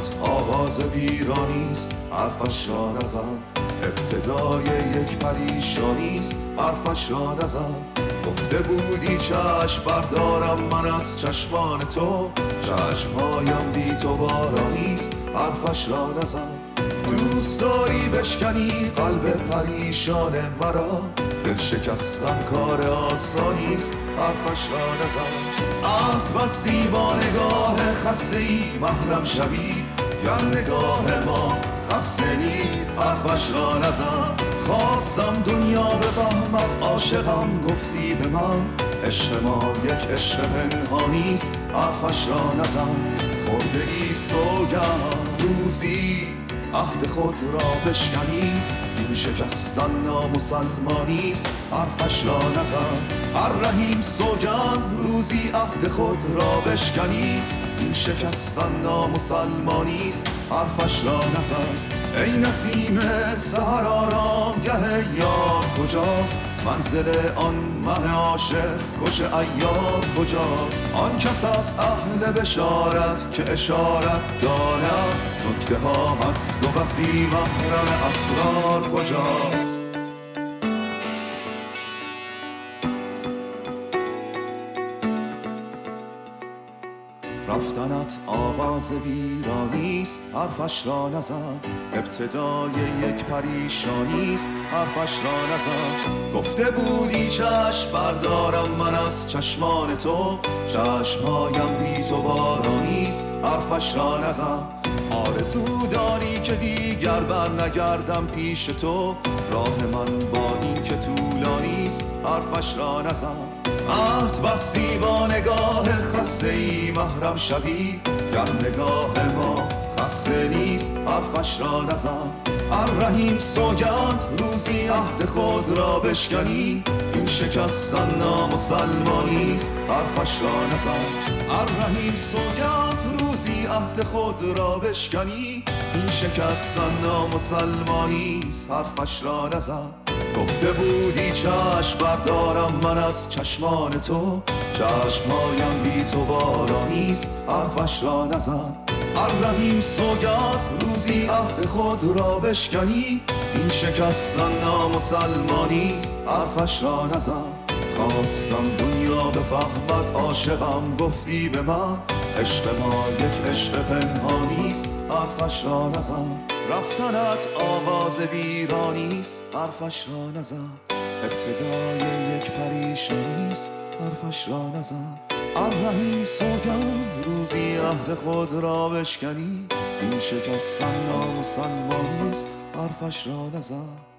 رفتنت آغاز ویرانیست، حرفش را نزن. ابتدای یک پریشانیست، حرفش را نزن. گفته بودی چشم بردارم من از چشمان تو، چشمهایم بی تو بارانیست، حرفش را نزن. دوست داری بشکنی قلب پریشان مرا، دل شکستن کار آسانیست، حرفش را نزن. عهد بستی با نگاه خسته ای محرم شوی، گر نگاه ما خسته نیست، حرفش را نزن. خواستم دنیا بفهمد عاشقم، گفتی به من عشق ما یک عشق پنهانیست، حرفش را نزن. خورده ای سوگند روزی عهد خود را بشکنی، این شکستن نامسلمانیست، حرفش را نزن. الرحیم سوگند روزی عهد خود را بشکنی، این شکستن نامسلمانیست، حرفش را نزن. ای نسیم سحر آرامگه یار کجاست، منزل آن مه عاشق کش عیار کجاست؟ آن کس از اهل بشارت که اشارت دارد، نکته ها هست و بسی محرم اسرار کجاست؟ رفتنت آغاز ویرانیست، حرفش را نزن. ابتدای یک پریشانیست، حرفش را نزن. گفته بودی چشم بردارم من از چشمان تو، چشمهایم بی تو بارانیست، حرفش را نزن. آرزو داری که دیگر بر نگردم پیش تو، راه من با این که طولانیست، حرفش را نزن. عهد بستی با نگاه خسته ای محرم شوی، گر نگاه ما خسته نیست، حرفش را نزن. الرحیم سوگند روزی عهد خود را بشکنی، این شکستن نامسلمانیست، حرفش را نزن. الرحیم سوگند روزی عهد خود را بشکنی، این شکستن نامسلمانیست، حرفش را نزن. گفته بودی چشم بردارم من از چشمان تو، چشمهایم بی تو بارانیست، حرفش را نزن. الرحیم سوگند روزی عهد خود را بشکنی، این شکستن نامسلمانیست، حرفش را نزن. خواستم دنیا بفهمد عاشقم، گفتی به من عشق ما یک عشق پنهانیست، حرفش را نزن. رفتنت آغاز ویرانیست، حرفش را نزن. ابتدای یک پریشانیست، حرفش را نزن. الرحیم سوگند روزی عهد خود را بشکنی، این شکستن نامسلمانیست، حرفش را نزن.